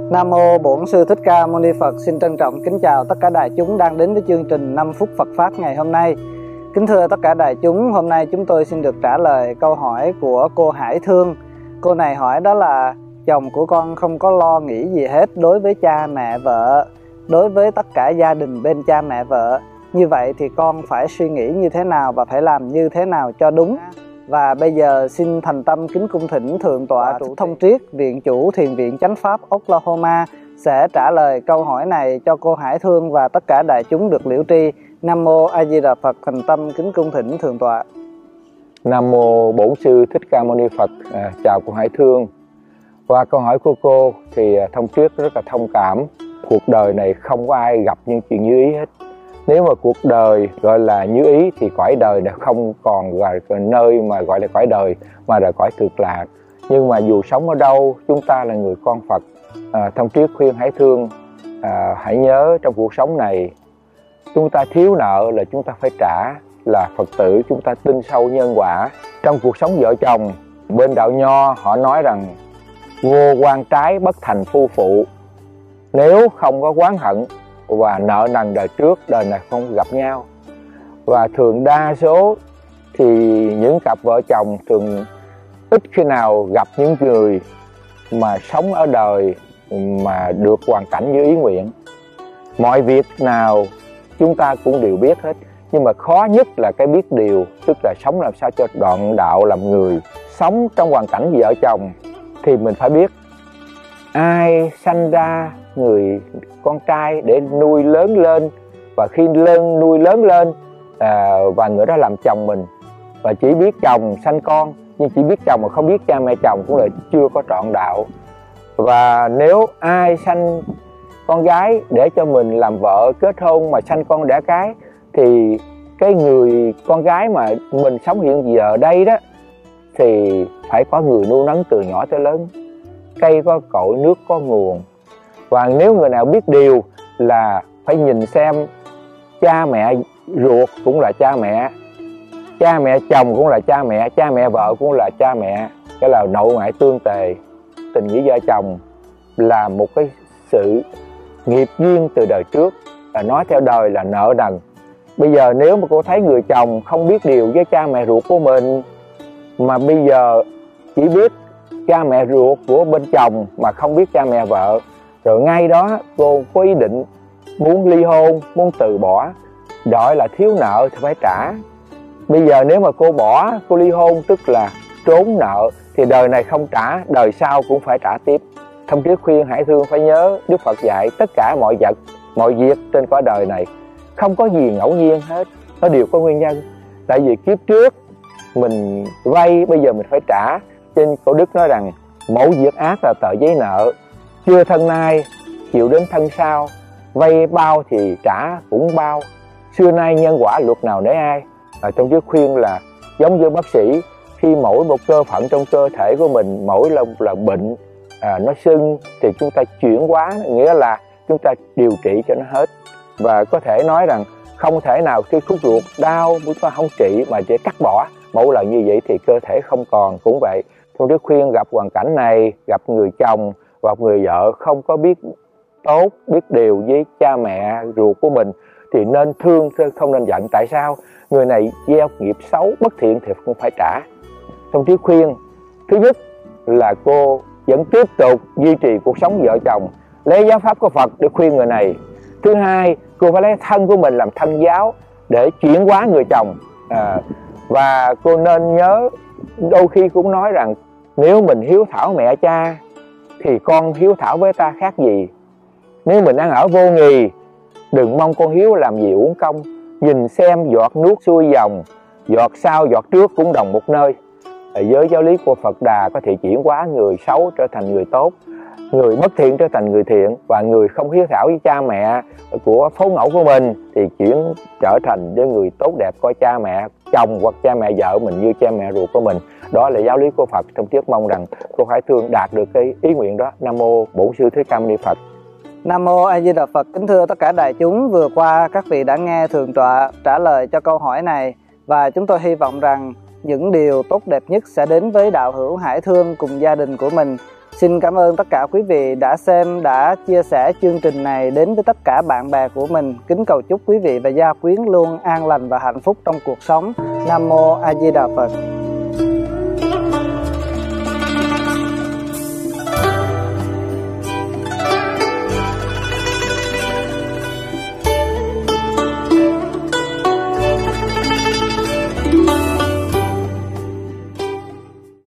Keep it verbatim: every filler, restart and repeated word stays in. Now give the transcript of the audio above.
Nam mô Bổn Sư Thích Ca Mâu Ni Phật. Xin trân trọng kính chào tất cả đại chúng đang đến với chương trình năm phút Phật Pháp ngày hôm nay. Kính thưa tất cả đại chúng, hôm nay chúng tôi xin được trả lời câu hỏi của cô Hải Thương. Cô này hỏi đó là: chồng của con không có lo nghĩ gì hết đối với cha mẹ vợ, đối với tất cả gia đình bên cha mẹ vợ. Như vậy thì con phải suy nghĩ như thế nào và phải làm như thế nào cho đúng? Và bây giờ xin thành tâm kính cung thỉnh Thượng tọa Chủ Thông Triết, Viện chủ Thiền viện Chánh Pháp Oklahoma sẽ trả lời câu hỏi này cho cô Hải Thương và tất cả đại chúng được liễu tri. Nam mô A Di Đà Phật. Thành tâm kính cung thỉnh Thượng tọa. Nam mô Bổn Sư Thích Ca Mâu Ni Phật. À, chào cô Hải Thương. Qua câu hỏi của cô thì Thông Triết rất là thông cảm. Cuộc đời này không có ai gặp những chuyện như ý hết. Nếu mà cuộc đời gọi là như ý thì cõi đời này không còn gọi nơi mà gọi là cõi đời, mà là cõi cực lạc. Nhưng mà dù sống ở đâu, chúng ta là người con Phật. À, Thông Triết khuyên Hải Thương à, hãy nhớ trong cuộc sống này, chúng ta thiếu nợ là chúng ta phải trả. Là Phật tử, chúng ta tin sâu nhân quả. Trong cuộc sống vợ chồng, bên đạo Nho họ nói rằng vô oan trái bất thành phu phụ. Nếu không có oán hận và nợ nần đời trước, đời này không gặp nhau. Và thường đa số thì những cặp vợ chồng thường ít khi nào gặp những người mà sống ở đời mà được hoàn cảnh như ý nguyện. Mọi việc nào chúng ta cũng đều biết hết, nhưng mà khó nhất là cái biết điều, tức là sống làm sao cho đoạn đạo làm người. Sống trong hoàn cảnh vợ chồng thì mình phải biết ai sanh ra người con trai để nuôi lớn lên, và khi lớn nuôi lớn lên à, và người đó làm chồng mình. Và chỉ biết chồng sanh con, nhưng chỉ biết chồng mà không biết cha mẹ chồng cũng là chưa có trọn đạo. Và nếu ai sanh con gái để cho mình làm vợ kết hôn mà sanh con đẻ cái, thì cái người con gái mà mình sống hiện giờ đây đó thì phải có người nuôi nấng từ nhỏ tới lớn. Cây có cội, nước có nguồn. Và nếu người nào biết điều là phải nhìn xem cha mẹ ruột cũng là cha mẹ, cha mẹ chồng cũng là cha mẹ, cha mẹ vợ cũng là cha mẹ. Cái là nội ngoại tương tề. Tình nghĩa vợ chồng là một cái sự nghiệp duyên từ đời trước, là nói theo đời là nợ nần. Bây giờ nếu mà cô thấy người chồng không biết điều với cha mẹ ruột của mình, mà bây giờ chỉ biết cha mẹ ruột của bên chồng mà không biết cha mẹ vợ, rồi ngay đó cô có ý định muốn ly hôn, muốn từ bỏ, gọi là thiếu nợ thì phải trả. Bây giờ nếu mà cô bỏ, cô ly hôn tức là trốn nợ, thì đời này không trả, đời sau cũng phải trả tiếp. Thông Triết khuyên Hải Thương phải nhớ Đức Phật dạy tất cả mọi vật, mọi việc trên cõi đời này không có gì ngẫu nhiên hết, nó đều có nguyên nhân. Tại vì kiếp trước mình vay, bây giờ mình phải trả. Trên cổ đức nói rằng mẫu việc ác là tờ giấy nợ, chưa thân nay chịu đến thân sau, vay bao thì trả cũng bao, xưa nay nhân quả luật nào để ai. À, trong Triết khuyên là giống như bác sĩ, khi mỗi một cơ phận trong cơ thể của mình mỗi lần là bệnh, à, nó sưng thì chúng ta chuyển hóa, nghĩa là chúng ta điều trị cho nó hết. Và có thể nói rằng không thể nào khi khúc ruột đau chúng ta không trị mà chỉ cắt bỏ, mỗi lần như vậy thì cơ thể không còn. Cũng vậy, Thông Triết khuyên gặp hoàn cảnh này, gặp người chồng và người vợ không có biết tốt, biết điều với cha mẹ ruột của mình thì nên thương, không nên giận. Tại sao? Người này gieo nghiệp xấu, bất thiện thì không phải trả. Thông Triết khuyên thứ nhất là cô vẫn tiếp tục duy trì cuộc sống vợ chồng, lấy giáo pháp của Phật để khuyên người này. Thứ hai, cô phải lấy thân của mình làm thân giáo để chuyển hóa người chồng. à, Và cô nên nhớ, đôi khi cũng nói rằng nếu mình hiếu thảo mẹ cha thì con hiếu thảo với ta khác gì. Nếu mình ăn ở vô nghì, đừng mong con hiếu làm gì uổng công. Nhìn xem giọt nước xuôi dòng, giọt sau giọt trước cũng đồng một nơi. Với giáo lý của Phật Đà có thể chuyển hóa người xấu trở thành người tốt, người bất thiện trở thành người thiện, và người không hiếu thảo với cha mẹ của phối ngẫu của mình thì chuyển trở thành với người tốt đẹp, coi cha mẹ chồng hoặc cha mẹ vợ mình như cha mẹ ruột của mình. Đó là giáo lý của Phật. Thông Triết mong rằng cô Hải Thương đạt được cái ý nguyện đó. Nam mô Bổn Sư Thích Ca Mâu Ni Phật. Nam mô A Di Đà Phật. Kính thưa tất cả đại chúng, vừa qua các vị đã nghe Thượng tọa trả lời cho câu hỏi này, và chúng tôi hy vọng rằng những điều tốt đẹp nhất sẽ đến với đạo hữu Hải Thương cùng gia đình của mình. Xin cảm ơn tất cả quý vị đã xem, đã chia sẻ chương trình này đến với tất cả bạn bè của mình. Kính cầu chúc quý vị và gia quyến luôn an lành và hạnh phúc trong cuộc sống. Nam Mô A Di Đà Phật.